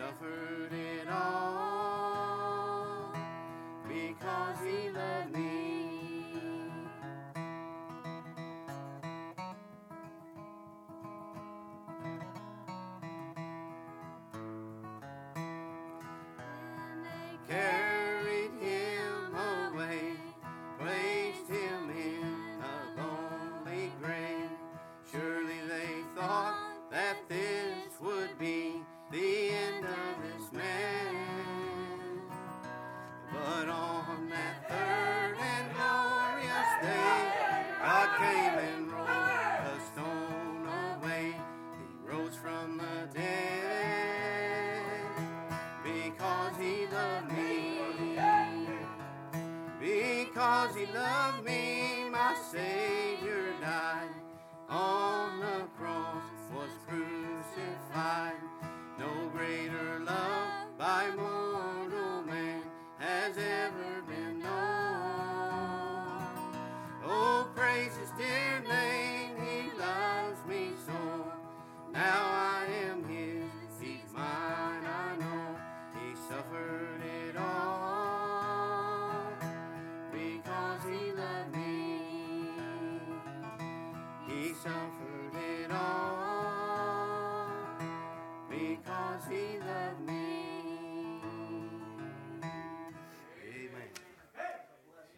suffered it all because he loved me. Carried him away, placed him in a lonely grave. Surely they thought that this would be the end of this man. But on that third and glorious day, God came and rolled the stone away. He rose from the dead because he loved me. Because he loved me, my Savior died on